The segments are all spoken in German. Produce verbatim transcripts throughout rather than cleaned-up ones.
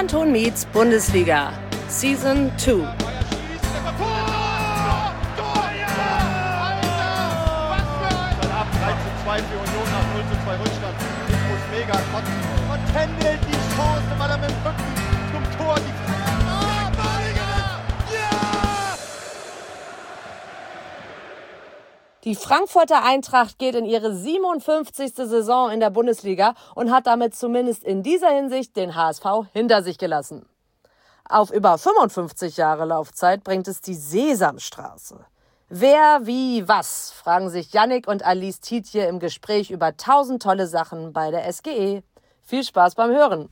Millanton meets Bundesliga, Season zwei. drei zu zwei für Union nach null zu zwei Rückstand. Ich muss mega kotzen. Und händelt die Chance, weil er mit dem Rücken zum Tor die Ah, Balinger! Ja! Die Frankfurter Eintracht geht in ihre siebenundfünfzigste Saison in der Bundesliga und hat damit zumindest in dieser Hinsicht den H S V hinter sich gelassen. Auf über fünfundfünfzig Jahre Laufzeit bringt es die Sesamstraße. Wer, wie, was, fragen sich Yannick und Alice Tietje im Gespräch über tausend tolle Sachen bei der S G E. Viel Spaß beim Hören.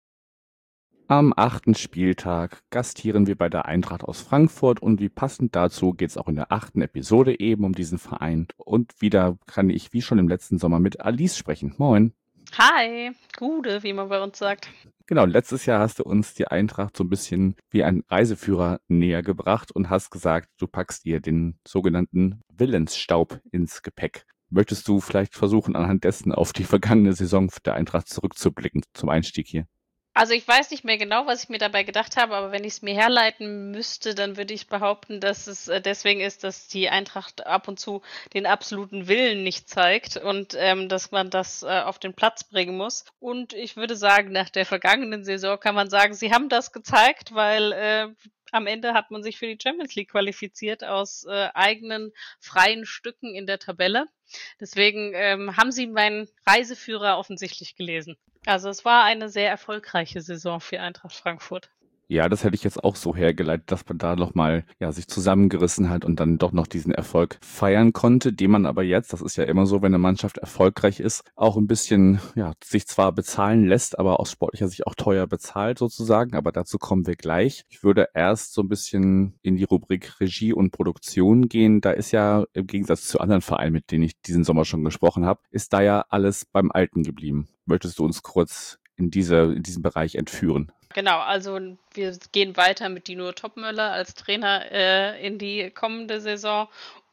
Am achten Spieltag gastieren wir bei der Eintracht aus Frankfurt und wie passend dazu geht es auch in der achten Episode eben um diesen Verein. Und wieder kann ich wie schon im letzten Sommer mit Alice sprechen. Moin. Hi, Gude, wie man bei uns sagt. Genau, letztes Jahr hast du uns die Eintracht so ein bisschen wie ein Reiseführer näher gebracht und hast gesagt, du packst ihr den sogenannten Willensstaub ins Gepäck. Möchtest du vielleicht versuchen, anhand dessen auf die vergangene Saison der Eintracht zurückzublicken zum Einstieg hier? Also ich weiß nicht mehr genau, was ich mir dabei gedacht habe, aber wenn ich es mir herleiten müsste, dann würde ich behaupten, dass es äh, deswegen ist, dass die Eintracht ab und zu den absoluten Willen nicht zeigt und ähm, dass man das äh, auf den Platz bringen muss. Und ich würde sagen, nach der vergangenen Saison kann man sagen, sie haben das gezeigt, weil äh, am Ende hat man sich für die Champions League qualifiziert aus äh, eigenen freien Stücken in der Tabelle. Deswegen ähm, haben sie meinen Reiseführer offensichtlich gelesen. Also es war eine sehr erfolgreiche Saison für Eintracht Frankfurt. Ja, das hätte ich jetzt auch so hergeleitet, dass man da nochmal ja, sich zusammengerissen hat und dann doch noch diesen Erfolg feiern konnte, den man aber jetzt, das ist ja immer so, wenn eine Mannschaft erfolgreich ist, auch ein bisschen, ja, sich zwar bezahlen lässt, aber aus sportlicher Sicht auch teuer bezahlt sozusagen, aber dazu kommen wir gleich. Ich würde erst so ein bisschen in die Rubrik Regie und Produktion gehen. Da ist ja im Gegensatz zu anderen Vereinen, mit denen ich diesen Sommer schon gesprochen habe, ist da ja alles beim Alten geblieben. Möchtest du uns kurz in diese, in diesen Bereich entführen? Genau, also wir gehen weiter mit Dino Topmöller als Trainer äh, in die kommende Saison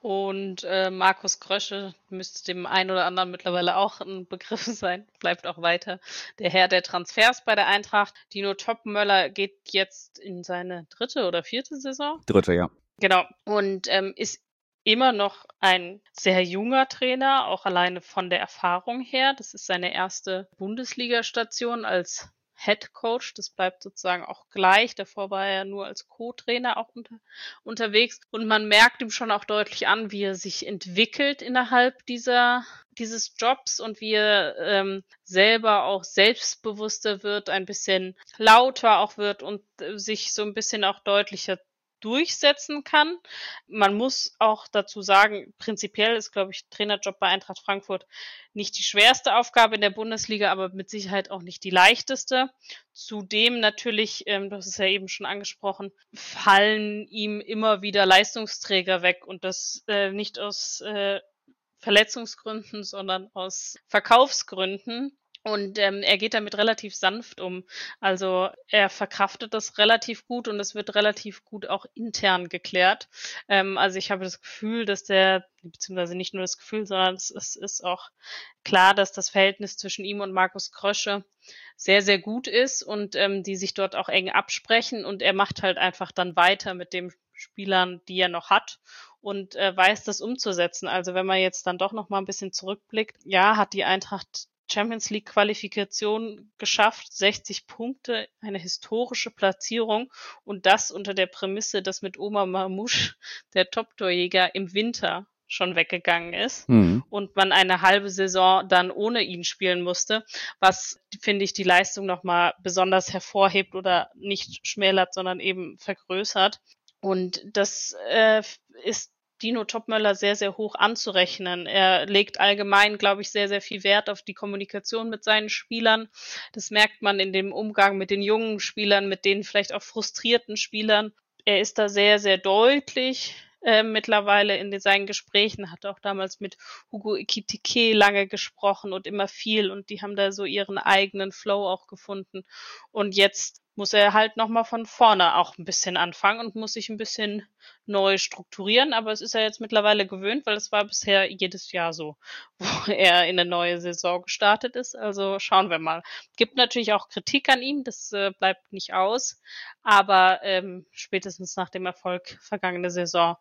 und äh, Markus Krösche müsste dem einen oder anderen mittlerweile auch ein Begriff sein, bleibt auch weiter der Herr der Transfers bei der Eintracht. Dino Topmöller geht jetzt in seine dritte oder vierte Saison. Dritte, ja. Genau, und ähm, ist immer noch ein sehr junger Trainer, auch alleine von der Erfahrung her. Das ist seine erste Bundesliga-Station als Head Coach. Das bleibt sozusagen auch gleich. Davor war er nur als Co-Trainer auch unter, unterwegs. Und man merkt ihm schon auch deutlich an, wie er sich entwickelt innerhalb dieser dieses Jobs und wie er ähm, selber auch selbstbewusster wird, ein bisschen lauter auch wird und äh, sich so ein bisschen auch deutlicher durchsetzen kann. Man muss auch dazu sagen, prinzipiell ist, glaube ich, Trainerjob bei Eintracht Frankfurt nicht die schwerste Aufgabe in der Bundesliga, aber mit Sicherheit auch nicht die leichteste. Zudem natürlich, ähm, du hast es ja eben schon angesprochen, fallen ihm immer wieder Leistungsträger weg und das äh, nicht aus äh, Verletzungsgründen, sondern aus Verkaufsgründen. Und ähm, er geht damit relativ sanft um. Also er verkraftet das relativ gut und es wird relativ gut auch intern geklärt. Ähm, also ich habe das Gefühl, dass der, beziehungsweise nicht nur das Gefühl, sondern es, es ist auch klar, dass das Verhältnis zwischen ihm und Markus Krösche sehr, sehr gut ist und ähm, die sich dort auch eng absprechen. Und er macht halt einfach dann weiter mit den Spielern, die er noch hat und äh, weiß das umzusetzen. Also wenn man jetzt dann doch noch mal ein bisschen zurückblickt, ja, hat die Eintracht Champions League Qualifikation geschafft, sechzig Punkte, eine historische Platzierung und das unter der Prämisse, dass mit Omar Mamouche der Top-Torjäger im Winter schon weggegangen ist Mhm. und man eine halbe Saison dann ohne ihn spielen musste, was, finde ich, die Leistung nochmal besonders hervorhebt oder nicht schmälert, sondern eben vergrößert. Und das äh, ist Dino Topmöller sehr, sehr hoch anzurechnen. Er legt allgemein, glaube ich, sehr, sehr viel Wert auf die Kommunikation mit seinen Spielern. Das merkt man in dem Umgang mit den jungen Spielern, mit den vielleicht auch frustrierten Spielern. Er ist da sehr, sehr deutlich äh, mittlerweile in seinen Gesprächen, hat auch damals mit Hugo Ekitike lange gesprochen und immer viel und die haben da so ihren eigenen Flow auch gefunden. Und jetzt muss er halt nochmal von vorne auch ein bisschen anfangen und muss sich ein bisschen neu strukturieren. Aber es ist er jetzt mittlerweile gewöhnt, weil es war bisher jedes Jahr so, wo er in eine neue Saison gestartet ist. Also schauen wir mal. Gibt natürlich auch Kritik an ihm, das äh, bleibt nicht aus. Aber ähm, spätestens nach dem Erfolg vergangene Saison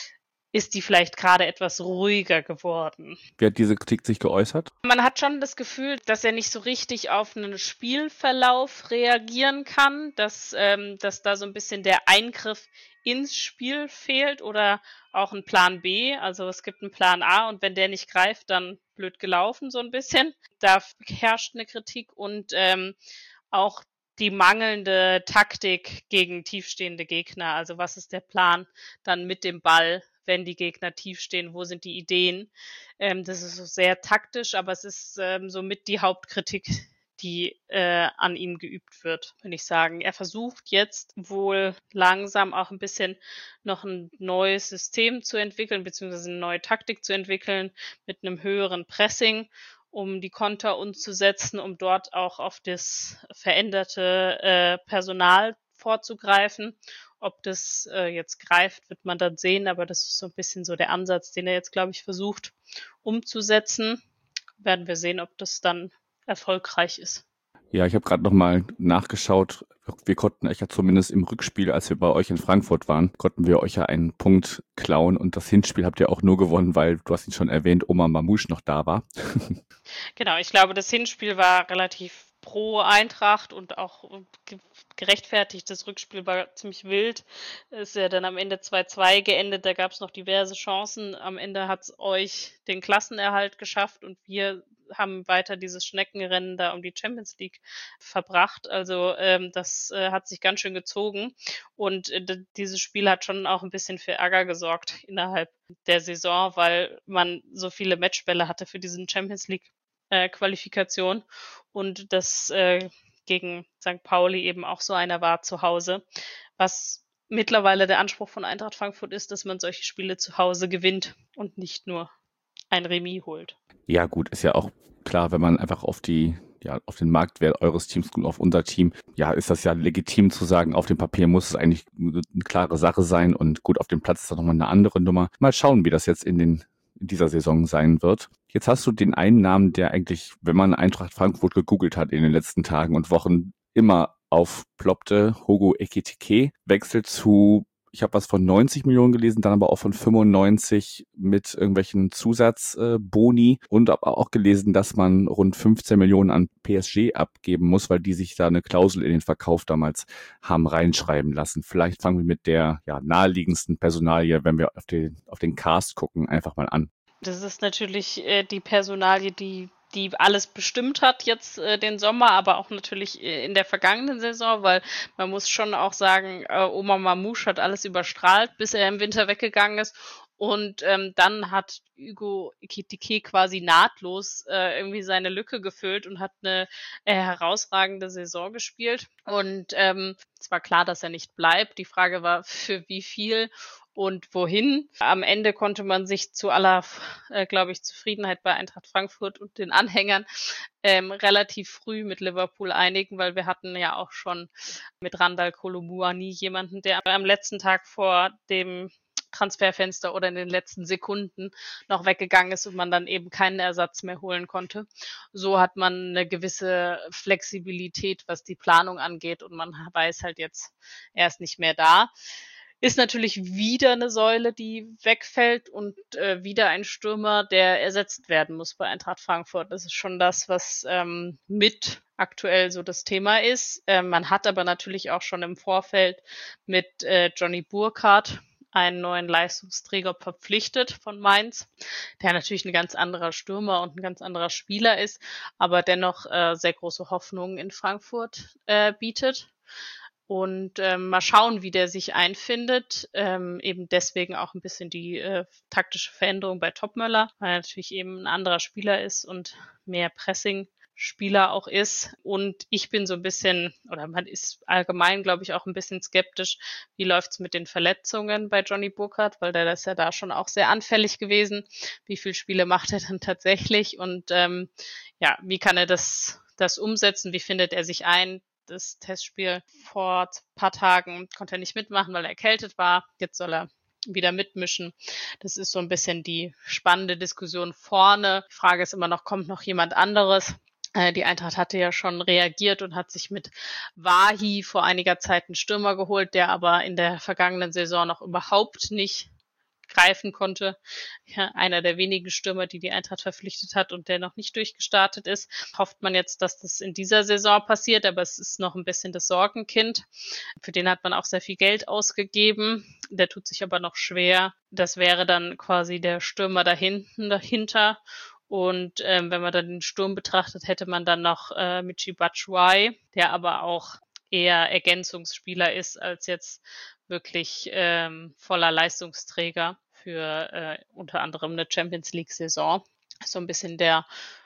ist die vielleicht gerade etwas ruhiger geworden. Wie hat diese Kritik sich geäußert? Man hat schon das Gefühl, dass er nicht so richtig auf einen Spielverlauf reagieren kann, dass, ähm, dass da so ein bisschen der Eingriff ins Spiel fehlt oder auch ein Plan B. Also es gibt einen Plan A und wenn der nicht greift, dann blöd gelaufen so ein bisschen. Da herrscht eine Kritik und ähm, auch die mangelnde Taktik gegen tiefstehende Gegner. Also was ist der Plan dann mit dem Ball, wenn die Gegner tief stehen? Wo sind die Ideen? Ähm, das ist so sehr taktisch, aber es ist ähm, somit die Hauptkritik, die äh, an ihm geübt wird, würde ich sagen. Er versucht jetzt wohl langsam auch ein bisschen noch ein neues System zu entwickeln, beziehungsweise eine neue Taktik zu entwickeln mit einem höheren Pressing, um die Konter umzusetzen, um dort auch auf das veränderte äh, Personal vorzugreifen. Ob das äh, jetzt greift, wird man dann sehen, aber das ist so ein bisschen so der Ansatz, den er jetzt, glaube ich, versucht umzusetzen. Werden wir sehen, ob das dann erfolgreich ist. Ja, ich habe gerade nochmal nachgeschaut. Wir konnten euch ja zumindest im Rückspiel, als wir bei euch in Frankfurt waren, konnten wir euch ja einen Punkt klauen. Und das Hinspiel habt ihr auch nur gewonnen, weil, du hast ihn schon erwähnt, Omar Mamouche noch da war. Genau, ich glaube, das Hinspiel war relativ pro Eintracht und auch gerechtfertigt. Das Rückspiel war ziemlich wild. Ist ja dann am Ende zwei zwei geendet. Da gab es noch diverse Chancen. Am Ende hat es euch den Klassenerhalt geschafft und wir haben weiter dieses Schneckenrennen da um die Champions League verbracht. Also ähm, das äh, hat sich ganz schön gezogen und äh, d- dieses Spiel hat schon auch ein bisschen für Ärger gesorgt innerhalb der Saison, weil man so viele Matchbälle hatte für diesen Champions League äh, Qualifikation und das äh, gegen Sankt Pauli eben auch so einer war zu Hause, was mittlerweile der Anspruch von Eintracht Frankfurt ist, dass man solche Spiele zu Hause gewinnt und nicht nur ein Remis holt. Ja, gut, ist ja auch klar, wenn man einfach auf die, ja, auf den Marktwert eures Teams und auf unser Team, ja, ist das ja legitim zu sagen, auf dem Papier muss es eigentlich eine klare Sache sein und gut, auf dem Platz ist das nochmal eine andere Nummer. Mal schauen, wie das jetzt in den, in dieser Saison sein wird. Jetzt hast du den einen Namen, der eigentlich, wenn man Eintracht Frankfurt gegoogelt hat in den letzten Tagen und Wochen, immer aufploppte. Hugo Ekitike wechselt zu, ich habe was von neunzig Millionen gelesen, dann aber auch von fünfundneunzig mit irgendwelchen Zusatzboni äh, und aber auch gelesen, dass man rund fünfzehn Millionen an P S G abgeben muss, weil die sich da eine Klausel in den Verkauf damals haben reinschreiben lassen. Vielleicht fangen wir mit der ja, naheliegendsten Personalie, wenn wir auf den, auf den Cast gucken, einfach mal an. Das ist natürlich äh, die Personalie, die die alles bestimmt hat jetzt äh, den Sommer, aber auch natürlich äh, in der vergangenen Saison, weil man muss schon auch sagen, äh, Omar Mamouche hat alles überstrahlt, bis er im Winter weggegangen ist. Und ähm, dann hat Hugo Ekitike quasi nahtlos äh, irgendwie seine Lücke gefüllt und hat eine äh, herausragende Saison gespielt. Und ähm, es war klar, dass er nicht bleibt. Die Frage war, für wie viel und wohin. Am Ende konnte man sich zu aller, äh, glaube ich, Zufriedenheit bei Eintracht Frankfurt und den Anhängern ähm, relativ früh mit Liverpool einigen, weil wir hatten ja auch schon mit Randal Kolo Muani jemanden, der am letzten Tag vor dem Transferfenster oder in den letzten Sekunden noch weggegangen ist und man dann eben keinen Ersatz mehr holen konnte. So hat man eine gewisse Flexibilität, was die Planung angeht und man weiß halt jetzt, er ist nicht mehr da. Ist natürlich wieder eine Säule, die wegfällt und äh, wieder ein Stürmer, der ersetzt werden muss bei Eintracht Frankfurt. Das ist schon das, was ähm, mit aktuell so das Thema ist. Ähm, man hat aber natürlich auch schon im Vorfeld mit äh, Johnny Burkhardt einen neuen Leistungsträger verpflichtet von Mainz, der natürlich ein ganz anderer Stürmer und ein ganz anderer Spieler ist, aber dennoch äh, sehr große Hoffnungen in Frankfurt äh, bietet. Und ähm, mal schauen, wie der sich einfindet. Ähm, eben deswegen auch ein bisschen die äh, taktische Veränderung bei Topmöller, weil er natürlich eben ein anderer Spieler ist und mehr Pressing-Spieler auch ist. Und ich bin so ein bisschen, oder man ist allgemein, glaube ich, auch ein bisschen skeptisch, wie läuft's mit den Verletzungen bei Johnny Burkhardt, weil der ist ja da schon auch sehr anfällig gewesen. Wie viele Spiele macht er dann tatsächlich? Und ähm, ja, wie kann er das das umsetzen? Wie findet er sich ein? das Testspiel vor ein paar Tagen konnte er nicht mitmachen, weil er erkältet war. Jetzt soll er wieder mitmischen. Das ist so ein bisschen die spannende Diskussion vorne. Die Frage ist immer noch, kommt noch jemand anderes? Äh, die Eintracht hatte ja schon reagiert und hat sich mit Wahi vor einiger Zeit einen Stürmer geholt, der aber in der vergangenen Saison noch überhaupt nicht greifen konnte. Ja, einer der wenigen Stürmer, die die Eintracht verpflichtet hat und der noch nicht durchgestartet ist. Hofft man jetzt, dass das in dieser Saison passiert, aber es ist noch ein bisschen das Sorgenkind. Für den hat man auch sehr viel Geld ausgegeben. Der tut sich aber noch schwer. Das wäre dann quasi der Stürmer da hinten, dahinter. Und ähm, wenn man dann den Sturm betrachtet, hätte man dann noch äh, Michy Batshuayi, der aber auch eher Ergänzungsspieler ist als jetzt wirklich ähm, voller Leistungsträger für äh, unter anderem eine Champions-League-Saison. So ein bisschen der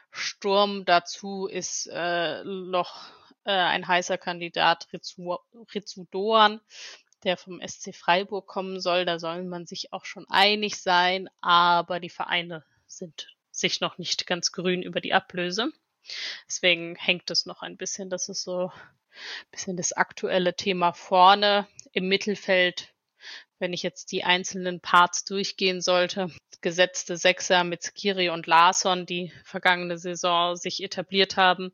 Sturm dazu ist äh, noch äh, ein heißer Kandidat, Ritsu, Ritsu Doan, der vom S C Freiburg kommen soll. Da soll man sich auch schon einig sein, aber die Vereine sind sich noch nicht ganz grün über die Ablöse. Deswegen hängt es noch ein bisschen. Das ist so ein bisschen das aktuelle Thema vorne. Im Mittelfeld, wenn ich jetzt die einzelnen Parts durchgehen sollte, gesetzte Sechser mit Skiri und Larsson, die vergangene Saison sich etabliert haben.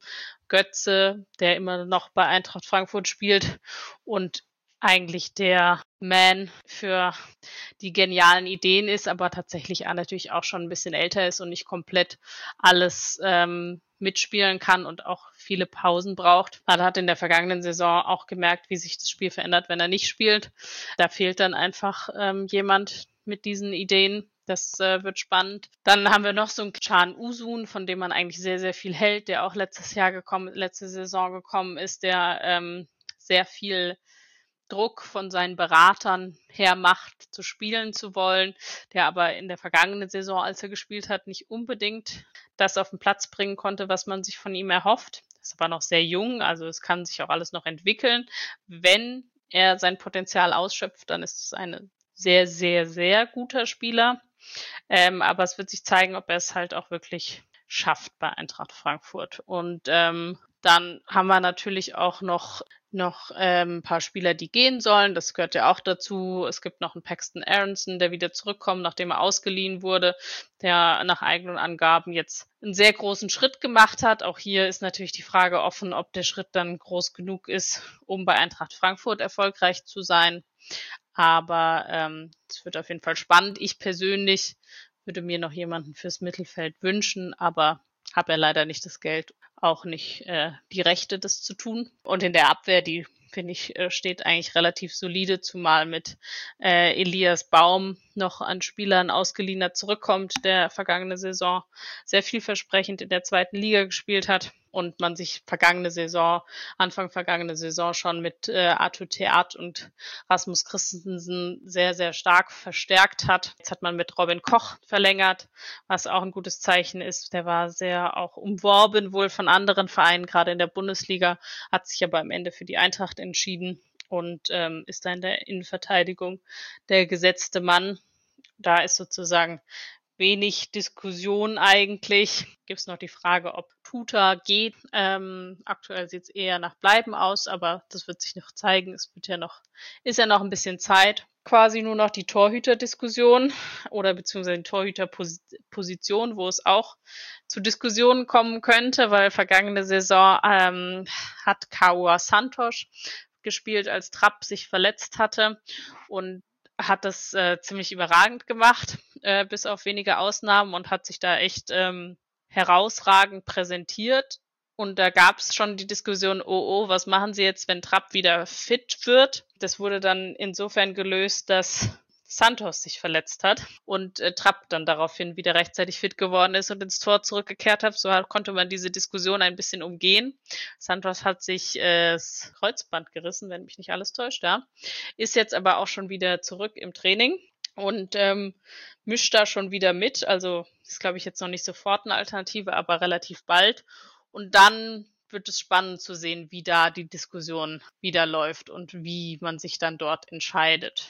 Götze, der immer noch bei Eintracht Frankfurt spielt und eigentlich der Man für die genialen Ideen ist, aber tatsächlich auch natürlich auch schon ein bisschen älter ist und nicht komplett alles ähm, mitspielen kann und auch viele Pausen braucht. Man hat in der vergangenen Saison auch gemerkt, wie sich das Spiel verändert, wenn er nicht spielt. Da fehlt dann einfach ähm, jemand mit diesen Ideen. Das äh, wird spannend. Dann haben wir noch so einen Can Uzun, von dem man eigentlich sehr, sehr viel hält, der auch letztes Jahr gekommen, letzte Saison gekommen ist, der ähm, sehr viel Druck von seinen Beratern her macht, zu spielen zu wollen, der aber in der vergangenen Saison, als er gespielt hat, nicht unbedingt das auf den Platz bringen konnte, was man sich von ihm erhofft. Ist aber noch sehr jung, also es kann sich auch alles noch entwickeln. Wenn er sein Potenzial ausschöpft, dann ist es ein sehr, sehr, sehr guter Spieler. Ähm, aber es wird sich zeigen, ob er es halt auch wirklich schafft bei Eintracht Frankfurt. Und ähm, dann haben wir natürlich auch noch noch ähm, ein paar Spieler, die gehen sollen. Das gehört ja auch dazu. Es gibt noch einen Paxton Aronson, der wieder zurückkommt, nachdem er ausgeliehen wurde, der nach eigenen Angaben jetzt einen sehr großen Schritt gemacht hat. Auch hier ist natürlich die Frage offen, ob der Schritt dann groß genug ist, um bei Eintracht Frankfurt erfolgreich zu sein. Aber ähm, es wird auf jeden Fall spannend. Ich persönlich würde mir noch jemanden fürs Mittelfeld wünschen, aber habe ja leider nicht das Geld, auch nicht äh, die Rechte, das zu tun. Und in der Abwehr, die, finde ich, äh, steht eigentlich relativ solide, zumal mit äh, Elias Baum noch an Spielern ausgeliehener zurückkommt, der vergangene Saison sehr vielversprechend in der zweiten Liga gespielt hat und man sich vergangene Saison, Anfang vergangene Saison schon mit äh, Arthur Theat und Rasmus Christensen sehr, sehr stark verstärkt hat. Jetzt hat man mit Robin Koch verlängert, was auch ein gutes Zeichen ist. Der war sehr auch umworben wohl von anderen Vereinen, gerade in der Bundesliga, hat sich aber am Ende für die Eintracht entschieden und ähm, ist da in der Innenverteidigung der gesetzte Mann. Da ist sozusagen wenig Diskussion eigentlich. Gibt es noch die Frage, ob Tuta geht. Ähm, aktuell sieht es eher nach Bleiben aus, aber das wird sich noch zeigen. Es wird ja noch, ist ja noch ein bisschen Zeit. Quasi nur noch die Torhüterdiskussion oder beziehungsweise die Torhüterposition, wo es auch zu Diskussionen kommen könnte, weil vergangene Saison ähm, hat Kaua Santos gespielt, als Trapp sich verletzt hatte und hat das äh, ziemlich überragend gemacht, äh, bis auf wenige Ausnahmen und hat sich da echt ähm, herausragend präsentiert. Und da gab es schon die Diskussion, oh, oh, was machen sie jetzt, wenn Trapp wieder fit wird? Das wurde dann insofern gelöst, dass Santos sich verletzt hat und äh, Trapp dann daraufhin wieder rechtzeitig fit geworden ist und ins Tor zurückgekehrt hat. So konnte man diese Diskussion ein bisschen umgehen. Santos hat sich äh, das Kreuzband gerissen, wenn mich nicht alles täuscht, ja. Ist jetzt aber auch schon wieder zurück im Training und ähm, mischt da schon wieder mit. Also ist, glaube ich, jetzt noch nicht sofort eine Alternative, aber relativ bald. Und dann wird es spannend zu sehen, wie da die Diskussion wieder läuft und wie man sich dann dort entscheidet.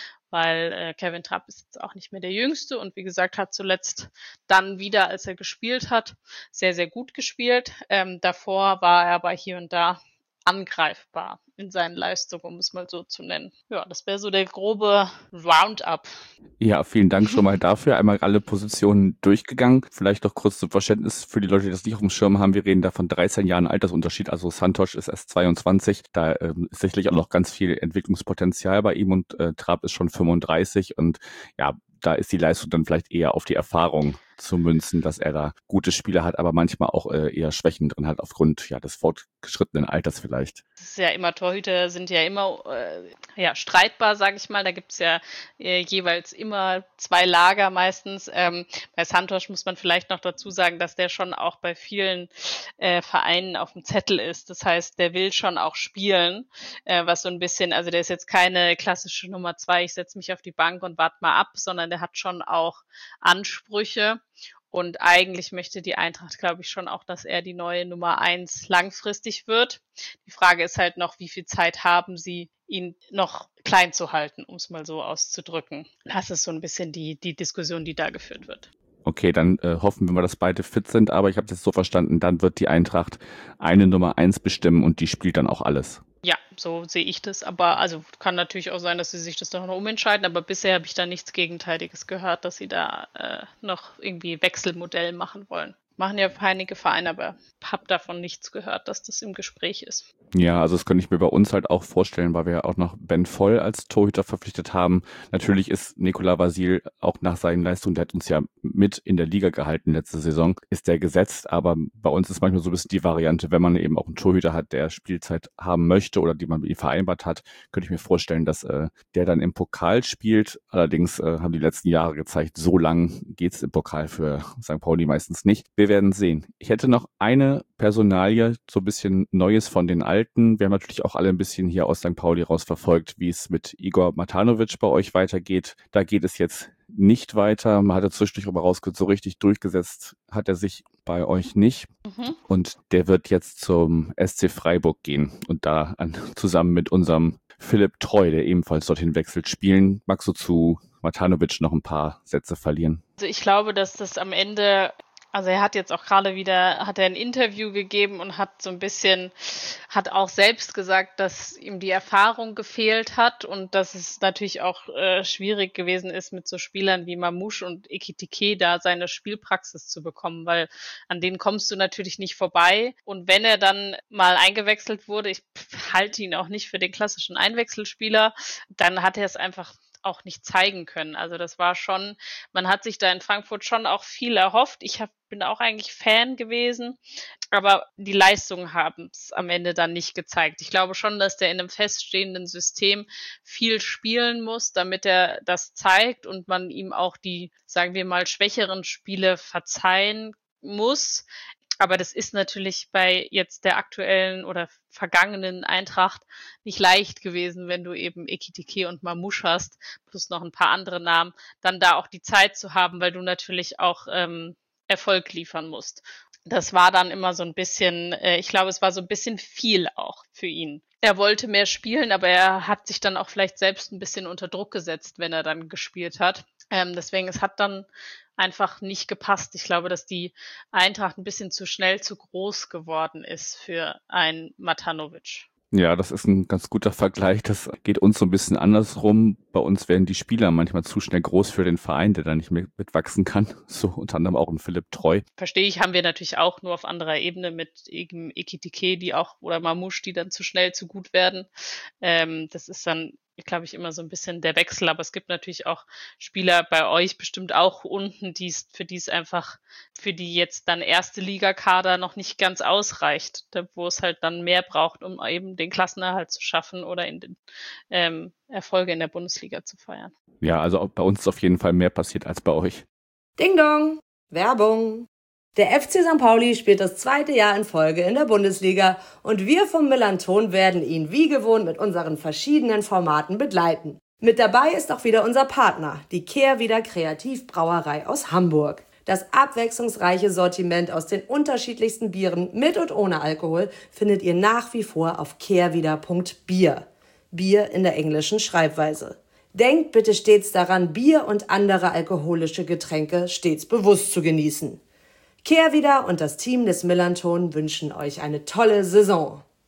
Weil äh, Kevin Trapp ist jetzt auch nicht mehr der Jüngste und wie gesagt hat zuletzt dann wieder, als er gespielt hat, sehr, sehr gut gespielt. Ähm, davor war er aber hier und da angreifbar in seinen Leistungen, um es mal so zu nennen. Ja, das wäre so der grobe Roundup. Ja, vielen Dank schon mal dafür. Einmal alle Positionen durchgegangen. Vielleicht noch kurz zum Verständnis für die Leute, die das nicht auf dem Schirm haben. Wir reden da von dreizehn Jahren Altersunterschied. Also Santos ist erst zweiundzwanzig. Da ähm, ist sicherlich auch noch ganz viel Entwicklungspotenzial bei ihm und äh, Trapp ist schon fünfunddreißig. Und ja, da ist die Leistung dann vielleicht eher auf die Erfahrung zu münzen, dass er da gute Spiele hat, aber manchmal auch äh, eher Schwächen drin hat, aufgrund ja des fortgeschrittenen Alters vielleicht. Das ist ja immer, Torhüter sind ja immer äh, ja, streitbar, sage ich mal. Da gibt's ja äh, jeweils immer zwei Lager meistens. Ähm, bei Santos muss man vielleicht noch dazu sagen, dass der schon auch bei vielen äh, Vereinen auf dem Zettel ist. Das heißt, der will schon auch spielen, äh, was so ein bisschen, also der ist jetzt keine klassische Nummer zwei, ich setze mich auf die Bank und warte mal ab, sondern der hat schon auch Ansprüche. Und eigentlich möchte die Eintracht, glaube ich, schon auch, dass er die neue Nummer eins langfristig wird. Die Frage ist halt noch, wie viel Zeit haben sie, ihn noch klein zu halten, um es mal so auszudrücken. Das ist so ein bisschen die, die Diskussion, die da geführt wird. Okay, dann äh, hoffen wir mal, dass beide fit sind. Aber ich habe es jetzt so verstanden, dann wird die Eintracht eine Nummer eins bestimmen und die spielt dann auch alles. Ja, so sehe ich das, aber also kann natürlich auch sein, dass sie sich das noch umentscheiden, aber bisher habe ich da nichts Gegenteiliges gehört, dass sie da äh, noch irgendwie Wechselmodell machen wollen. Machen ja einige Vereine, aber habe davon nichts gehört, dass das im Gespräch ist. Ja, also das könnte ich mir bei uns halt auch vorstellen, weil wir ja auch noch Ben Voll als Torhüter verpflichtet haben. Natürlich ist Nicolas Vasil auch nach seinen Leistungen, der hat uns ja mit in der Liga gehalten letzte Saison, ist der gesetzt, aber bei uns ist manchmal so ein bisschen die Variante, wenn man eben auch einen Torhüter hat, der Spielzeit haben möchte oder die man mit ihm vereinbart hat, könnte ich mir vorstellen, dass äh, der dann im Pokal spielt. Allerdings äh, haben die letzten Jahre gezeigt, so lang geht's im Pokal für Sankt Pauli meistens nicht. Wir werden sehen. Ich hätte noch eine Personalie, so ein bisschen Neues von den Alten. Wir haben natürlich auch alle ein bisschen hier aus Sankt Pauli raus verfolgt, wie es mit Igor Matanovic bei euch weitergeht. Da geht es jetzt nicht weiter. Man hatte zwischendurch aber rausgehört, so richtig durchgesetzt hat er sich bei euch nicht. Mhm. Und der wird jetzt zum S C Freiburg gehen und da an, zusammen mit unserem Philipp Treu, der ebenfalls dorthin wechselt, spielen. Magst du zu Matanovic noch ein paar Sätze verlieren? Also ich glaube, dass das am Ende... Also er hat jetzt auch gerade wieder, hat er ein Interview gegeben und hat so ein bisschen, hat auch selbst gesagt, dass ihm die Erfahrung gefehlt hat und dass es natürlich auch äh, schwierig gewesen ist, mit so Spielern wie Mamouche und Ekitike da seine Spielpraxis zu bekommen, weil an denen kommst du natürlich nicht vorbei. Und wenn er dann mal eingewechselt wurde, ich halte ihn auch nicht für den klassischen Einwechselspieler, dann hat er es einfach auch nicht zeigen können. Also das war schon, man hat sich da in Frankfurt schon auch viel erhofft. Ich hab, bin auch eigentlich Fan gewesen, aber die Leistungen haben es am Ende dann nicht gezeigt. Ich glaube schon, dass der in einem feststehenden System viel spielen muss, damit er das zeigt und man ihm auch die, sagen wir mal, schwächeren Spiele verzeihen muss. Aber das ist natürlich bei jetzt der aktuellen oder vergangenen Eintracht nicht leicht gewesen, wenn du eben Ekitike und Mamouche hast, plus noch ein paar andere Namen, dann da auch die Zeit zu haben, weil du natürlich auch ähm, Erfolg liefern musst. Das war dann immer so ein bisschen, äh, ich glaube, es war so ein bisschen viel auch für ihn. Er wollte mehr spielen, aber er hat sich dann auch vielleicht selbst ein bisschen unter Druck gesetzt, wenn er dann gespielt hat. Ähm, deswegen, es hat dann einfach nicht gepasst. Ich glaube, dass die Eintracht ein bisschen zu schnell zu groß geworden ist für einen Matanovic. Ja, das ist ein ganz guter Vergleich. Das geht uns so ein bisschen andersrum. Bei uns werden die Spieler manchmal zu schnell groß für den Verein, der da nicht mehr mitwachsen kann. So unter anderem auch ein Philipp Treu. Verstehe ich, haben wir natürlich auch nur auf anderer Ebene mit eben Ekitike, die auch, oder Mamouche, die dann zu schnell zu gut werden. Ähm, das ist dann, glaube ich, immer so ein bisschen der Wechsel, aber es gibt natürlich auch Spieler bei euch bestimmt auch unten, die's, für die es einfach, für die jetzt dann erste Liga-Kader noch nicht ganz ausreicht, wo es halt dann mehr braucht, um eben den Klassenerhalt zu schaffen oder in den ähm, Erfolge in der Bundesliga zu feiern. Ja, also bei uns ist auf jeden Fall mehr passiert als bei euch. Ding Dong, Werbung. Der F C Sankt Pauli spielt das zweite Jahr in Folge in der Bundesliga und wir vom Millanton werden ihn wie gewohnt mit unseren verschiedenen Formaten begleiten. Mit dabei ist auch wieder unser Partner, die Kehrwieder Kreativbrauerei aus Hamburg. Das abwechslungsreiche Sortiment aus den unterschiedlichsten Bieren mit und ohne Alkohol findet ihr nach wie vor auf kehrwieder punkt bier. Bier in der englischen Schreibweise. Denkt bitte stets daran, Bier und andere alkoholische Getränke stets bewusst zu genießen. Kehrwieder und das Team des Millanton wünschen euch eine tolle Saison.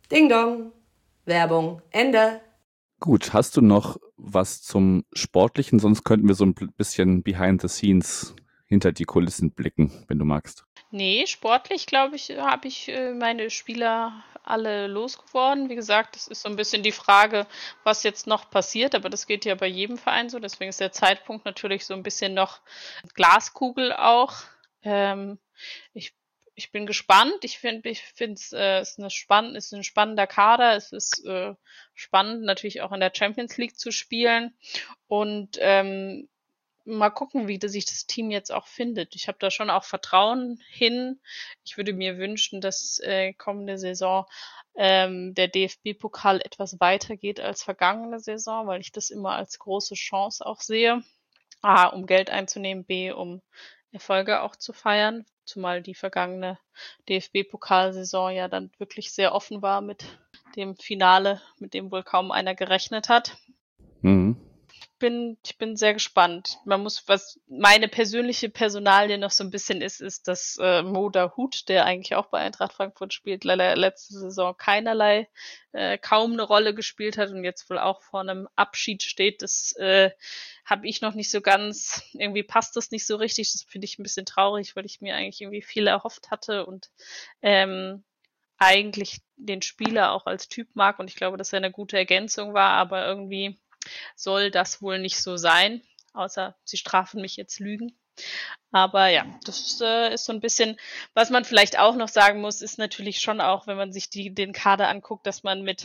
Ding dong. Werbung Ende. Gut, hast du noch was zum Sportlichen? Sonst könnten wir so ein bisschen behind the scenes hinter die Kulissen blicken, wenn du magst. Nee, sportlich, glaube ich, habe ich äh, meine Spieler alle losgeworden. Wie gesagt, das ist so ein bisschen die Frage, was jetzt noch passiert, aber das geht ja bei jedem Verein so. Deswegen ist der Zeitpunkt natürlich so ein bisschen noch Glaskugel auch. Ähm, ich, ich bin gespannt. Ich finde, ich finde es äh, ist eine spann ist ein spannender Kader. Es ist äh, spannend, natürlich auch in der Champions League zu spielen. Und ähm, mal gucken, wie sich das Team jetzt auch findet. Ich habe da schon auch Vertrauen hin. Ich würde mir wünschen, dass äh, kommende Saison ähm, der D F B-Pokal etwas weiter geht als vergangene Saison, weil ich das immer als große Chance auch sehe. A, um Geld einzunehmen, B, um Erfolge auch zu feiern, zumal die vergangene D F B-Pokalsaison ja dann wirklich sehr offen war mit dem Finale, mit dem wohl kaum einer gerechnet hat. Mhm. Bin, ich bin sehr gespannt. Man muss, was meine persönliche Personalie noch so ein bisschen ist, ist, dass äh, Mo Dahut, der eigentlich auch bei Eintracht Frankfurt spielt, leider letzte Saison keinerlei, äh, kaum eine Rolle gespielt hat und jetzt wohl auch vor einem Abschied steht. Das äh, habe ich noch nicht so ganz, irgendwie passt das nicht so richtig. Das finde ich ein bisschen traurig, weil ich mir eigentlich irgendwie viel erhofft hatte und ähm, eigentlich den Spieler auch als Typ mag und ich glaube, dass er eine gute Ergänzung war, aber irgendwie soll das wohl nicht so sein, außer sie strafen mich jetzt Lügen. Aber ja, das äh, ist so ein bisschen, was man vielleicht auch noch sagen muss, ist natürlich schon auch, wenn man sich die, den Kader anguckt, dass man mit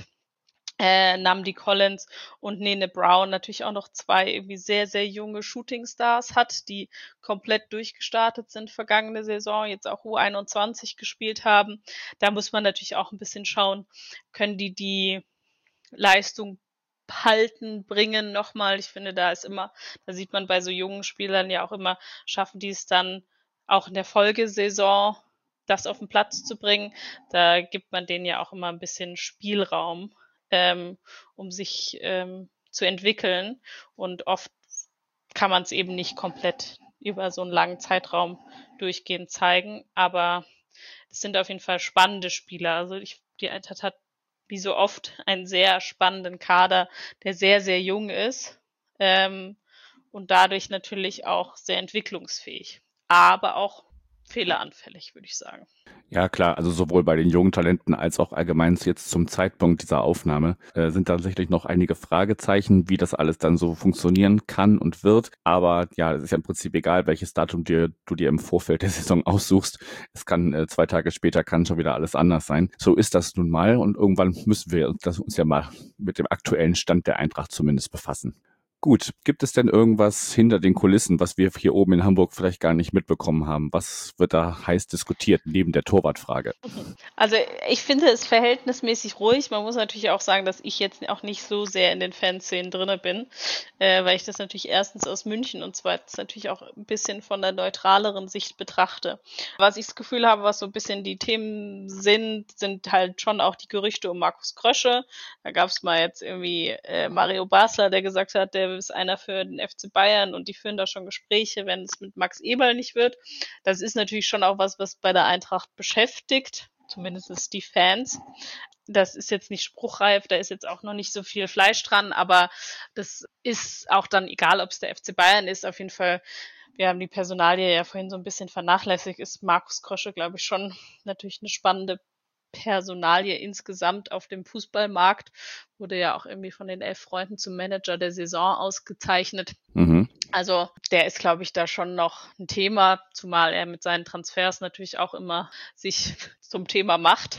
äh, Nnamdi Collins und Nene Brown natürlich auch noch zwei irgendwie sehr, sehr junge Shootingstars hat, die komplett durchgestartet sind vergangene Saison, jetzt auch U einundzwanzig gespielt haben. Da muss man natürlich auch ein bisschen schauen, können die die Leistung halten, bringen nochmal. Ich finde, da ist immer, da sieht man bei so jungen Spielern ja auch immer, schaffen die es dann auch in der Folgesaison, das auf den Platz zu bringen. Da gibt man denen ja auch immer ein bisschen Spielraum, ähm, um sich ähm, zu entwickeln. Und oft kann man es eben nicht komplett über so einen langen Zeitraum durchgehend zeigen. Aber das sind auf jeden Fall spannende Spieler. Also ich, die Eintracht hat wie so oft einen sehr spannenden Kader, der sehr, sehr jung ist ähm, und dadurch natürlich auch sehr entwicklungsfähig, aber auch fehleranfällig, würde ich sagen. Ja, klar, also sowohl bei den jungen Talenten als auch allgemein jetzt zum Zeitpunkt dieser Aufnahme äh, sind tatsächlich noch einige Fragezeichen, wie das alles dann so funktionieren kann und wird. Aber ja, es ist ja im Prinzip egal, welches Datum dir, du dir im Vorfeld der Saison aussuchst. Es kann äh, zwei Tage später kann schon wieder alles anders sein. So ist das nun mal und irgendwann müssen wir das uns ja mal mit dem aktuellen Stand der Eintracht zumindest befassen. Gut, gibt es denn irgendwas hinter den Kulissen, was wir hier oben in Hamburg vielleicht gar nicht mitbekommen haben? Was wird da heiß diskutiert, neben der Torwartfrage? Also ich finde es verhältnismäßig ruhig. Man muss natürlich auch sagen, dass ich jetzt auch nicht so sehr in den Fanszenen drinne bin, äh, weil ich das natürlich erstens aus München und zweitens natürlich auch ein bisschen von der neutraleren Sicht betrachte. Was ich das Gefühl habe, was so ein bisschen die Themen sind, sind halt schon auch die Gerüchte um Markus Krösche. Da gab es mal jetzt irgendwie äh, Mario Basler, der gesagt hat, der ist einer für den F C Bayern und die führen da schon Gespräche, wenn es mit Max Eberl nicht wird. Das ist natürlich schon auch was, was bei der Eintracht beschäftigt, zumindest die Fans. Das ist jetzt nicht spruchreif, da ist jetzt auch noch nicht so viel Fleisch dran, aber das ist auch dann egal, ob es der F C Bayern ist, auf jeden Fall. Wir haben die Personalie ja vorhin so ein bisschen vernachlässigt, ist Markus Krösche, glaube ich, schon natürlich eine spannende Personalie insgesamt auf dem Fußballmarkt. Wurde ja auch irgendwie von den elf Freunden zum Manager der Saison ausgezeichnet. Mhm. Also der ist, glaube ich, da schon noch ein Thema, zumal er mit seinen Transfers natürlich auch immer sich zum Thema macht.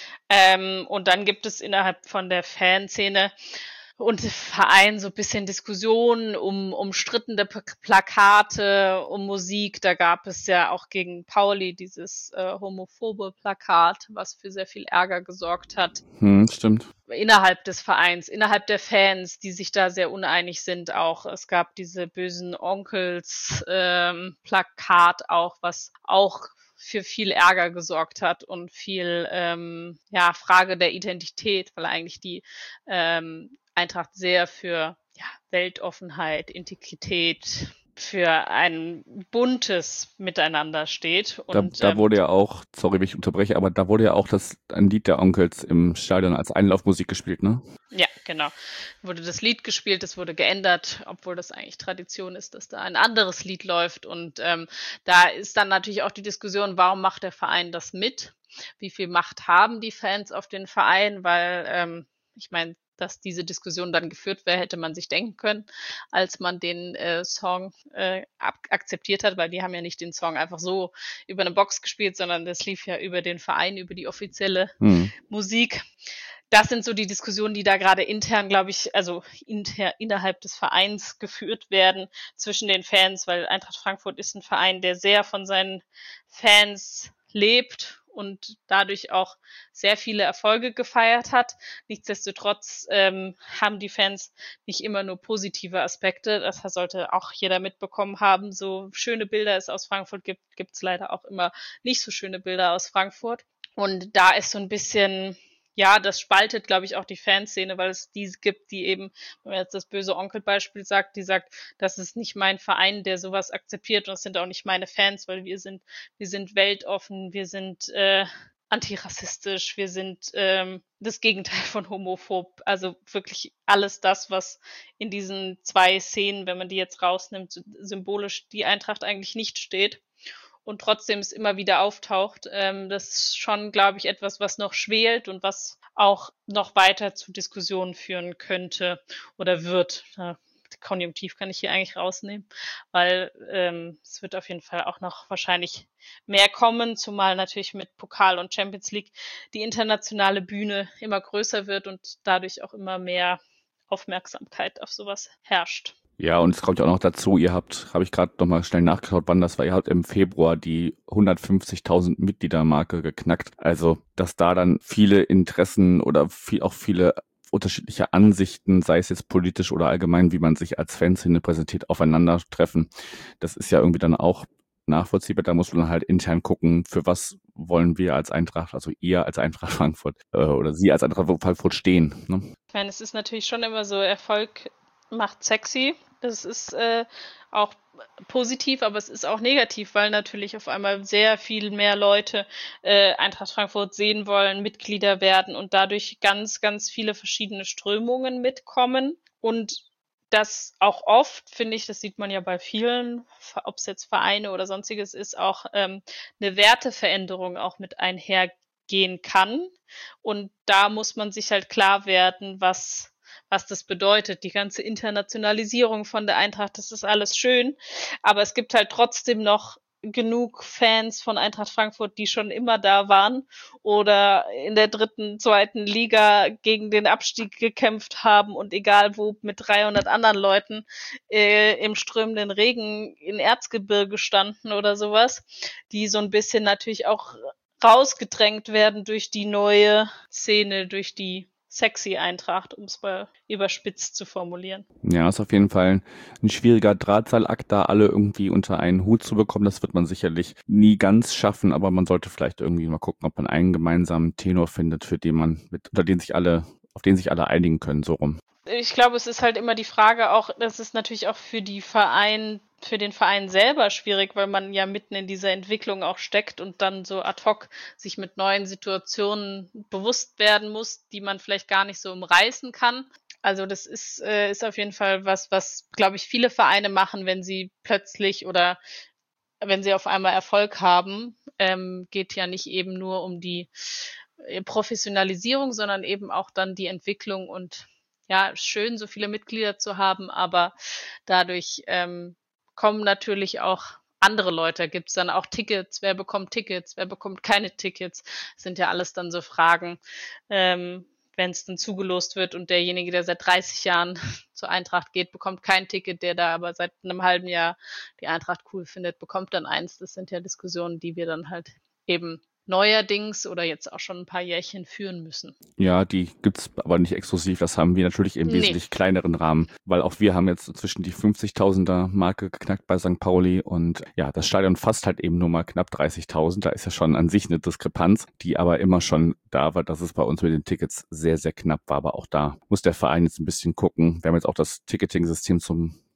Ähm, und dann gibt es innerhalb von der Fanszene und Verein so ein bisschen Diskussionen um umstrittene Plakate, um Musik. Da gab es ja auch gegen Pauli dieses äh, homophobe Plakat, was für sehr viel Ärger gesorgt hat. Hm, stimmt. Innerhalb des Vereins, innerhalb der Fans, die sich da sehr uneinig sind auch. Es gab diese bösen Onkels ähm, Plakat auch, was auch für viel Ärger gesorgt hat und viel ähm, ja Frage der Identität, weil eigentlich die ähm, Eintracht sehr für ja, Weltoffenheit, Integrität für ein buntes Miteinander steht. Da, Und da ähm, wurde ja auch, sorry, wenn ich unterbreche, aber da wurde ja auch das ein Lied der Onkels im Stadion als Einlaufmusik gespielt, ne? ja, genau. Wurde das Lied gespielt, es wurde geändert, obwohl das eigentlich Tradition ist, dass da ein anderes Lied läuft. Und ähm, da ist dann natürlich auch die Diskussion, warum macht der Verein das mit? Wie viel Macht haben die Fans auf den Verein? Weil, ähm, ich meine, dass diese Diskussion dann geführt wäre, hätte man sich denken können, als man den äh, Song äh, ab- akzeptiert hat, weil die haben ja nicht den Song einfach so über eine Box gespielt, sondern das lief ja über den Verein, über die offizielle Hm. Musik. Das sind so die Diskussionen, die da gerade intern, glaube ich, also inter, innerhalb des Vereins geführt werden zwischen den Fans, weil Eintracht Frankfurt ist ein Verein, der sehr von seinen Fans lebt und dadurch auch sehr viele Erfolge gefeiert hat. Nichtsdestotrotz ähm, haben die Fans nicht immer nur positive Aspekte. Das sollte auch jeder mitbekommen haben. So schöne Bilder es aus Frankfurt gibt, gibt es leider auch immer nicht so schöne Bilder aus Frankfurt. Und da ist so ein bisschen, ja, das spaltet, glaube ich, auch die Fanszene, weil es die gibt, die eben, wenn man jetzt das böse Onkel-Beispiel sagt, die sagt, das ist nicht mein Verein, der sowas akzeptiert, und das sind auch nicht meine Fans, weil wir sind, wir sind weltoffen, wir sind äh, antirassistisch, wir sind ähm, das Gegenteil von homophob, also wirklich alles das, was in diesen zwei Szenen, wenn man die jetzt rausnimmt, symbolisch die Eintracht eigentlich nicht steht. Und trotzdem es immer wieder auftaucht. Ähm, das ist schon, glaube ich, etwas, was noch schwelt und was auch noch weiter zu Diskussionen führen könnte oder wird. Ja, Konjunktiv kann ich hier eigentlich rausnehmen, weil ähm, es wird auf jeden Fall auch noch wahrscheinlich mehr kommen, zumal natürlich mit Pokal und Champions League die internationale Bühne immer größer wird und dadurch auch immer mehr Aufmerksamkeit auf sowas herrscht. Ja, und es kommt ja auch noch dazu, ihr habt, habe ich gerade nochmal schnell nachgeschaut, wann das war, ihr habt im Februar die hundertfünfzigtausend Mitgliedermarke geknackt. Also, dass da dann viele Interessen oder viel, auch viele unterschiedliche Ansichten, sei es jetzt politisch oder allgemein, wie man sich als Fanszene präsentiert, aufeinandertreffen. Das ist ja irgendwie dann auch nachvollziehbar. Da muss man halt intern gucken, für was wollen wir als Eintracht, also ihr als Eintracht Frankfurt äh, oder Sie als Eintracht Frankfurt stehen. Ne? Ich meine, es ist natürlich schon immer so, Erfolg macht sexy. Das ist äh, auch positiv, aber es ist auch negativ, weil natürlich auf einmal sehr viel mehr Leute äh, Eintracht Frankfurt sehen wollen, Mitglieder werden und dadurch ganz, ganz viele verschiedene Strömungen mitkommen. Und das auch oft, finde ich, das sieht man ja bei vielen, ob es jetzt Vereine oder sonstiges ist, auch ähm, eine Werteveränderung auch mit einhergehen kann. Und da muss man sich halt klar werden, was was das bedeutet. Die ganze Internationalisierung von der Eintracht, das ist alles schön, aber es gibt halt trotzdem noch genug Fans von Eintracht Frankfurt, die schon immer da waren oder in der dritten, zweiten Liga gegen den Abstieg gekämpft haben und egal wo mit dreihundert anderen Leuten äh, im strömenden Regen in Erzgebirge standen oder sowas, die so ein bisschen natürlich auch rausgedrängt werden durch die neue Szene, durch die sexy Eintracht, um es mal überspitzt zu formulieren. Ja, ist auf jeden Fall ein schwieriger Drahtseilakt, da alle irgendwie unter einen Hut zu bekommen. Das wird man sicherlich nie ganz schaffen, aber man sollte vielleicht irgendwie mal gucken, ob man einen gemeinsamen Tenor findet, für den man mit, unter den sich alle, auf den sich alle einigen können, so rum. Ich glaube, es ist halt immer die Frage auch, das ist natürlich auch für die Verein, für den Verein selber schwierig, weil man ja mitten in dieser Entwicklung auch steckt und dann so ad hoc sich mit neuen Situationen bewusst werden muss, die man vielleicht gar nicht so umreißen kann. Also das ist, äh, ist auf jeden Fall was, was, glaube ich, viele Vereine machen, wenn sie plötzlich oder wenn sie auf einmal Erfolg haben. Ähm, geht ja nicht eben nur um die Professionalisierung, sondern eben auch dann die Entwicklung und ja, schön, so viele Mitglieder zu haben, aber dadurch ähm, kommen natürlich auch andere Leute. Gibt es dann auch Tickets? Wer bekommt Tickets? Wer bekommt keine Tickets? Das sind ja alles dann so Fragen, ähm, wenn es dann zugelost wird und derjenige, der seit dreißig Jahren zur Eintracht geht, bekommt kein Ticket, der da aber seit einem halben Jahr die Eintracht cool findet, bekommt dann eins. Das sind ja Diskussionen, die wir dann halt eben neuerdings oder jetzt auch schon ein paar Jährchen führen müssen. Ja, die gibt's aber nicht exklusiv. Das haben wir natürlich im Nee. wesentlich kleineren Rahmen, weil auch wir haben jetzt inzwischen die fünfzigtausender Marke geknackt bei Sankt Pauli und ja, das Stadion fasst halt eben nur mal knapp dreißigtausend. Da ist ja schon an sich eine Diskrepanz, die aber immer schon da war, dass es bei uns mit den Tickets sehr, sehr knapp war. Aber auch da muss der Verein jetzt ein bisschen gucken. Wir haben jetzt auch das Ticketing-System zum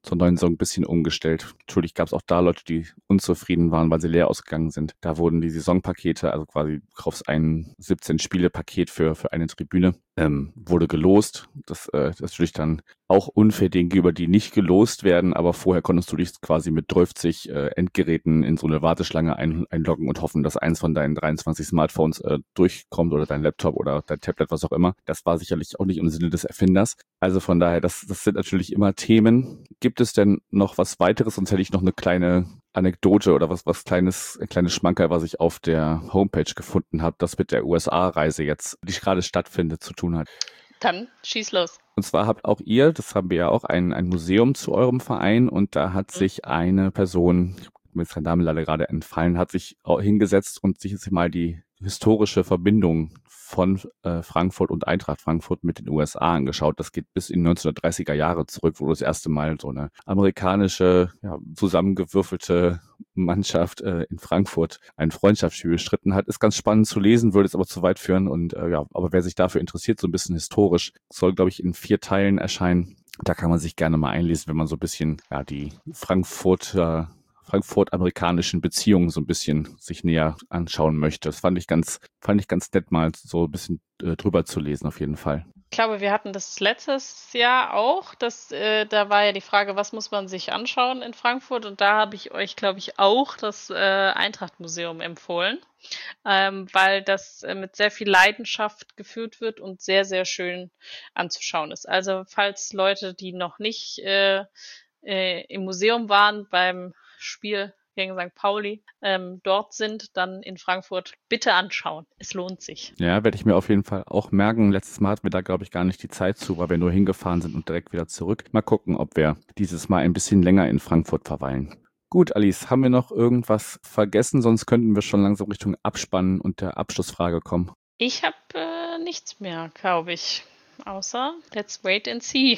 zur neuen Saison ein bisschen umgestellt. Natürlich gab es auch da Leute, die unzufrieden waren, weil sie leer ausgegangen sind. Da wurden die Saisonpakete, also quasi du kaufst ein siebzehn-Spiele-Paket für, für eine Tribüne, ähm, wurde gelost. Das, äh, das ist natürlich dann auch unfair gegenüber, die nicht gelost werden, aber vorher konntest du dich quasi mit dreißig äh, Endgeräten in so eine Warteschlange ein, einloggen und hoffen, dass eins von deinen dreiundzwanzig Smartphones äh, durchkommt oder dein Laptop oder dein Tablet, was auch immer. Das war sicherlich auch nicht im Sinne des Erfinders. Also von daher, das, das sind natürlich immer Themen. Gibt es denn noch was weiteres? Sonst hätte ich noch eine kleine Anekdote oder was, was kleines, ein kleines Schmankerl, was ich auf der Homepage gefunden habe, das mit der U S A-Reise jetzt, die gerade stattfindet, zu tun hat. Dann schieß los. Und zwar habt auch ihr, das haben wir ja auch, ein, ein Museum zu eurem Verein und da hat Mhm. sich eine Person, mir ist der Name leider gerade entfallen, hat sich auch hingesetzt und sich jetzt mal die historische Verbindung von äh, Frankfurt und Eintracht Frankfurt mit den U S A angeschaut. Das geht bis in die neunzehnhundertdreißiger Jahre zurück, wo das erste Mal so eine amerikanische, ja, zusammengewürfelte Mannschaft äh, in Frankfurt ein Freundschaftsspiel bestritten hat. Ist ganz spannend zu lesen, würde es aber zu weit führen. Und äh, ja, aber wer sich dafür interessiert, so ein bisschen historisch, soll, glaube ich, in vier Teilen erscheinen. Da kann man sich gerne mal einlesen, wenn man so ein bisschen ja die Frankfurter Frankfurt-amerikanischen Beziehungen so ein bisschen sich näher anschauen möchte. Das fand ich ganz, fand ich ganz nett, mal so ein bisschen äh, drüber zu lesen, auf jeden Fall. Ich glaube, wir hatten das letztes Jahr auch. Das, äh, da war ja die Frage, was muss man sich anschauen in Frankfurt? Und da habe ich euch, glaube ich, auch das äh, Eintracht-Museum empfohlen, ähm, weil das äh, mit sehr viel Leidenschaft geführt wird und sehr, sehr schön anzuschauen ist. Also falls Leute, die noch nicht äh, äh, im Museum waren beim Spiel gegen Sankt Pauli, ähm, dort sind, dann in Frankfurt, bitte anschauen. Es lohnt sich. Ja, werde ich mir auf jeden Fall auch merken. Letztes Mal hatten wir da, glaube ich, gar nicht die Zeit zu, weil wir nur hingefahren sind und direkt wieder zurück. Mal gucken, ob wir dieses Mal ein bisschen länger in Frankfurt verweilen. Gut, Alice, haben wir noch irgendwas vergessen? Sonst könnten wir schon langsam Richtung Abspannen und der Abschlussfrage kommen. Ich habe äh, nichts mehr, glaube ich. Außer, let's wait and see.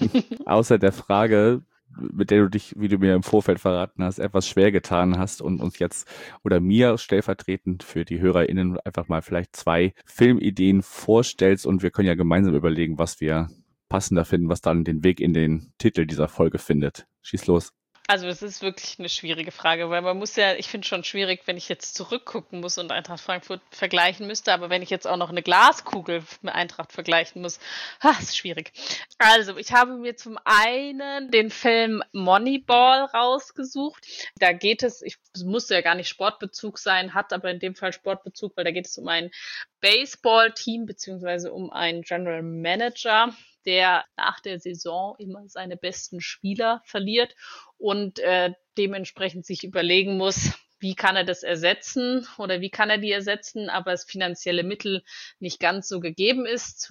Außer der Frage, mit der du dich, wie du mir im Vorfeld verraten hast, etwas schwer getan hast und uns jetzt oder mir stellvertretend für die HörerInnen einfach mal vielleicht zwei Filmideen vorstellst und wir können ja gemeinsam überlegen, was wir passender finden, was dann den Weg in den Titel dieser Folge findet. Schieß los. Also es ist wirklich eine schwierige Frage, weil man muss ja, ich finde schon schwierig, wenn ich jetzt zurückgucken muss und Eintracht Frankfurt vergleichen müsste, aber wenn ich jetzt auch noch eine Glaskugel mit Eintracht vergleichen muss, ha, ist schwierig. Also ich habe mir zum einen den Film Moneyball rausgesucht. Da geht es, ich es musste ja gar nicht Sportbezug sein, hat aber in dem Fall Sportbezug, weil da geht es um ein Baseball-Team beziehungsweise um einen General Manager, der nach der Saison immer seine besten Spieler verliert und äh, dementsprechend sich überlegen muss, wie kann er das ersetzen oder wie kann er die ersetzen, aber das finanzielle Mittel nicht ganz so gegeben ist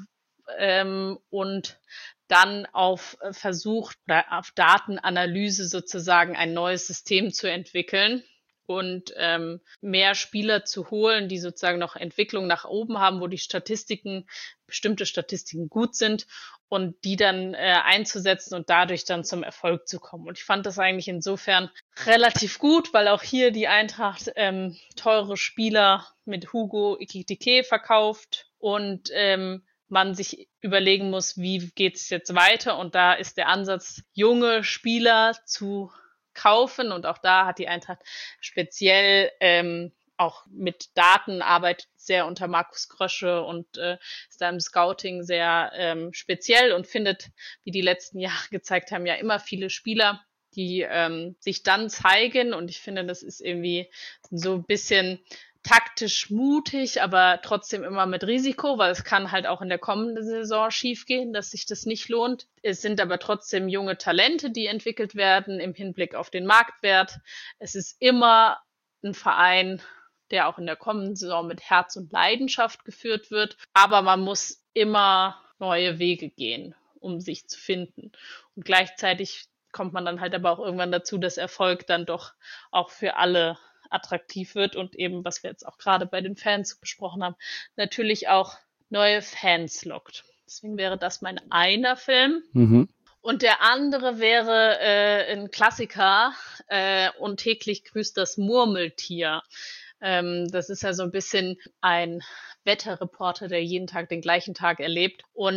ähm, und dann auf äh, versucht oder auf Datenanalyse sozusagen ein neues System zu entwickeln und ähm, mehr Spieler zu holen, die sozusagen noch Entwicklung nach oben haben, wo die Statistiken, bestimmte Statistiken gut sind und die dann äh, einzusetzen und dadurch dann zum Erfolg zu kommen. Und ich fand das eigentlich insofern relativ gut, weil auch hier die Eintracht ähm, teure Spieler mit Hugo Ekitike verkauft und ähm, man sich überlegen muss, wie geht's jetzt weiter. Und da ist der Ansatz, junge Spieler zu kaufen. Und auch da hat die Eintracht speziell ähm, auch mit Daten arbeitet sehr unter Markus Krösche und äh, ist da im Scouting sehr ähm, speziell und findet, wie die letzten Jahre gezeigt haben, ja immer viele Spieler, die ähm, sich dann zeigen. Und ich finde, das ist irgendwie so ein bisschen taktisch mutig, aber trotzdem immer mit Risiko, weil es kann halt auch in der kommenden Saison schiefgehen, dass sich das nicht lohnt. Es sind aber trotzdem junge Talente, die entwickelt werden im Hinblick auf den Marktwert. Es ist immer ein Verein, der auch in der kommenden Saison mit Herz und Leidenschaft geführt wird, aber man muss immer neue Wege gehen, um sich zu finden. Und gleichzeitig kommt man dann halt aber auch irgendwann dazu, dass Erfolg dann doch auch für alle attraktiv wird und eben, was wir jetzt auch gerade bei den Fans besprochen haben, natürlich auch neue Fans lockt. Deswegen wäre das mein einer Film. Mhm. Und der andere wäre äh, ein Klassiker äh, und täglich grüßt das Murmeltier. Ähm, das ist ja so ein bisschen ein Wetterreporter, der jeden Tag den gleichen Tag erlebt und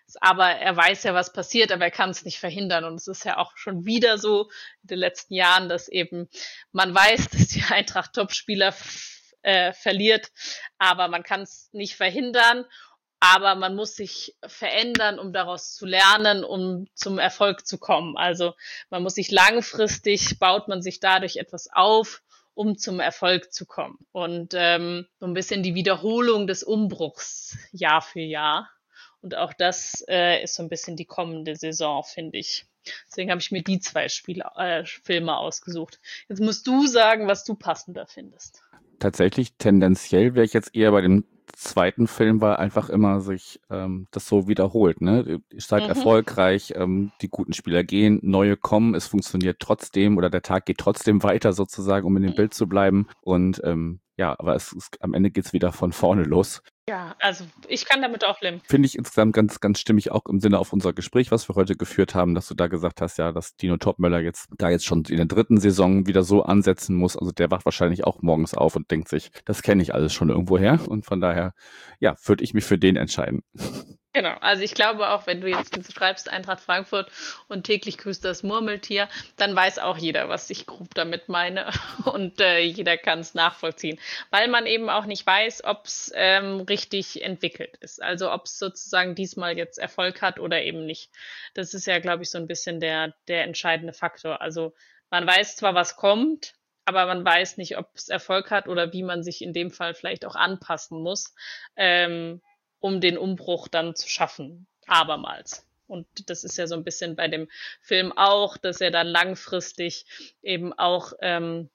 Aber er weiß ja, was passiert, aber er kann es nicht verhindern. Und es ist ja auch schon wieder so in den letzten Jahren, dass eben man weiß, dass die Eintracht Topspieler f- äh, verliert, aber man kann es nicht verhindern. Aber man muss sich verändern, um daraus zu lernen, um zum Erfolg zu kommen. Also man muss sich langfristig, baut man sich dadurch etwas auf, um zum Erfolg zu kommen. Und ähm, so ein bisschen die Wiederholung des Umbruchs Jahr für Jahr. Und auch das äh, ist so ein bisschen die kommende Saison, finde ich. Deswegen habe ich mir die zwei Spiele, äh, Filme ausgesucht. Jetzt musst du sagen, was du passender findest. Tatsächlich, tendenziell wäre ich jetzt eher bei dem zweiten Film, weil einfach immer sich ähm, das so wiederholt. Ne? Ihr seid Mhm. erfolgreich, ähm, die guten Spieler gehen, neue kommen, es funktioniert trotzdem oder der Tag geht trotzdem weiter sozusagen, um in dem Bild zu bleiben. Und ähm, ja, aber es ist, am Ende geht's wieder von vorne los. Ja, also ich kann damit auch leben. Finde ich insgesamt ganz, ganz stimmig, auch im Sinne auf unser Gespräch, was wir heute geführt haben, dass du da gesagt hast, ja, dass Dino Topmöller jetzt da jetzt schon in der dritten Saison wieder so ansetzen muss. Also der wacht wahrscheinlich auch morgens auf und denkt sich, das kenne ich alles schon irgendwoher. Und von daher, ja, würde ich mich für den entscheiden. Genau, also ich glaube auch, wenn du jetzt schreibst Eintracht Frankfurt und täglich grüßt das Murmeltier, dann weiß auch jeder, was ich grob damit meine und äh, jeder kann es nachvollziehen, weil man eben auch nicht weiß, ob es ähm, richtig entwickelt ist, also ob es sozusagen diesmal jetzt Erfolg hat oder eben nicht. Das ist ja, glaube ich, so ein bisschen der, der entscheidende Faktor. Also man weiß zwar, was kommt, aber man weiß nicht, ob es Erfolg hat oder wie man sich in dem Fall vielleicht auch anpassen muss. Ähm, um den Umbruch dann zu schaffen, abermals. Und das ist ja so ein bisschen bei dem Film auch, dass er dann langfristig eben auch ähm,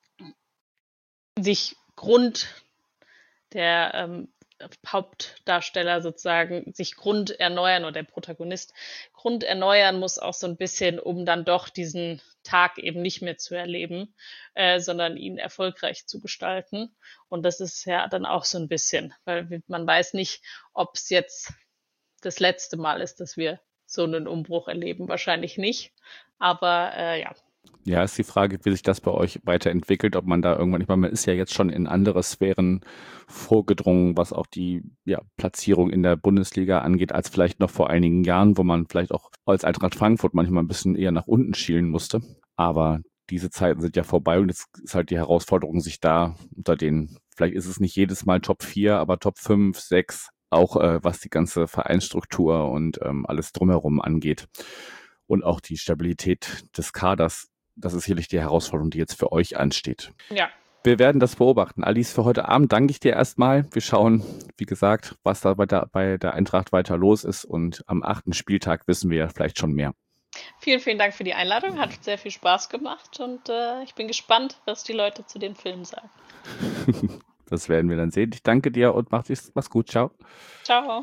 sich Grund der ähm, Hauptdarsteller sozusagen sich Grund erneuern oder der Protagonist Grund erneuern muss auch so ein bisschen, um dann doch diesen Tag eben nicht mehr zu erleben, äh, sondern ihn erfolgreich zu gestalten. Und das ist ja dann auch so ein bisschen, weil man weiß nicht, ob es jetzt das letzte Mal ist, dass wir so einen Umbruch erleben. Wahrscheinlich nicht. Aber äh, ja. Ja, ist die Frage, wie sich das bei euch weiterentwickelt, ob man da irgendwann, ich meine, man ist ja jetzt schon in andere Sphären vorgedrungen, was auch die ja, Platzierung in der Bundesliga angeht, als vielleicht noch vor einigen Jahren, wo man vielleicht auch als Eintracht Frankfurt manchmal ein bisschen eher nach unten schielen musste. Aber diese Zeiten sind ja vorbei und jetzt ist halt die Herausforderung, sich da unter den, vielleicht ist es nicht jedes Mal Top vier, aber Top fünf, sechs, auch äh, was die ganze Vereinsstruktur und ähm, alles drumherum angeht. Und auch die Stabilität des Kaders, das ist sicherlich die Herausforderung, die jetzt für euch ansteht. Ja. Wir werden das beobachten. Alice, für heute Abend danke ich dir erstmal. Wir schauen, wie gesagt, was da bei der, bei der Eintracht weiter los ist. Und am achten Spieltag wissen wir vielleicht schon mehr. Vielen, vielen Dank für die Einladung. Hat sehr viel Spaß gemacht. Und äh, ich bin gespannt, was die Leute zu den Filmen sagen. Das werden wir dann sehen. Ich danke dir und mach's, mach's gut. Ciao. Ciao.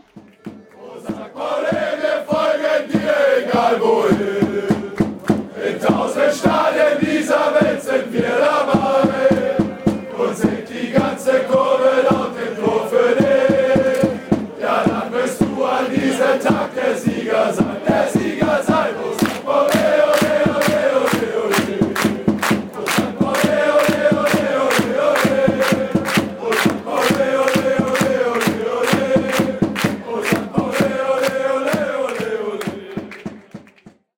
Folgen dir, egal wohin. In tausend Stadien.